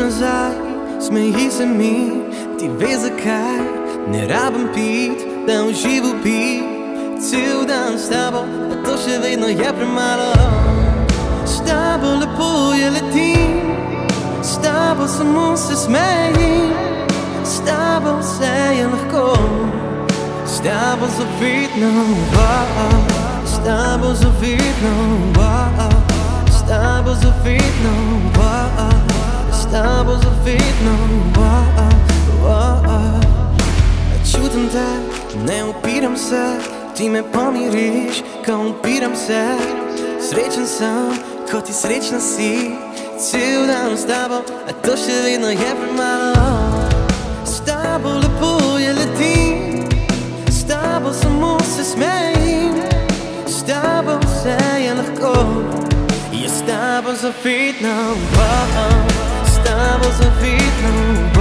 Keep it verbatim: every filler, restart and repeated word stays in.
nazaj, smeji se mi, ti veš zakaj. Ne rabim pit, da uživo bi cel dan s tabo, a to še vedno je premalo. S tabo lepo je letim, s tabo samo se smejim, s tabo vse je lahko, s tabo zavedno, s tabo zavedno, s tabo zavedno, s tabo zavedno. Čutim te, ne upiram se, ti me pomiriš, ko upiram se. Srečen sem, ko ti srečna si, cel dan s tabo, a to še vedno je premalo. S tabo lepo je letim, s tabo samo se smejim, s tabo vse je lahko, je s tabo zavedno, s tabo zavedno.